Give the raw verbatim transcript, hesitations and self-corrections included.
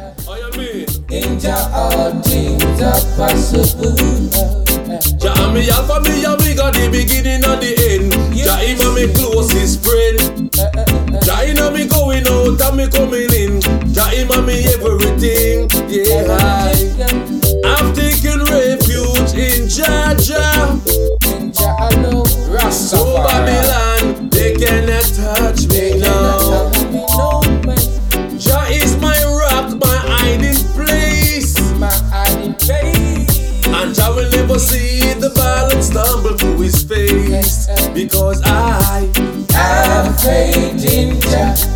I mean, In Jah all things are possible. Jah and me alpha, me omega, the beginning and the end. Jah him and me closest friend. Jah inna me going out and me coming in. Jah him and me everything. Yeah, I, I've taken refuge in Jah Jah. In Jah alone. So Babylon, they cannot touch me now. Jah is my rock, my hiding place. My hiding place. And Jah will never see the violent stumble to his face. Because I have faith in Jah.